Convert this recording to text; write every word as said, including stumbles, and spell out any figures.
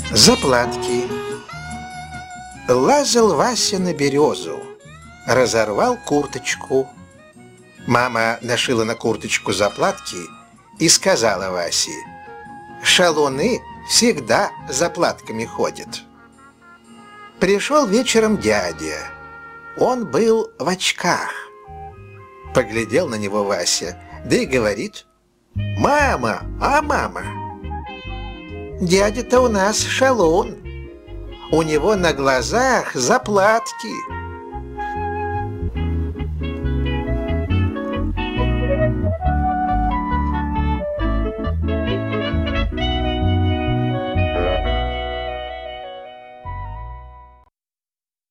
Заплатки. Лазал Вася на березу, разорвал курточку. Мама нашила на курточку заплатки и сказала Васе: «Шалуны всегда заплатками ходят». Пришел вечером дядя. Он был в очках. Поглядел на него Вася, да и говорит: «Мама, а мама, дядя-то у нас шалун. У него на глазах заплатки».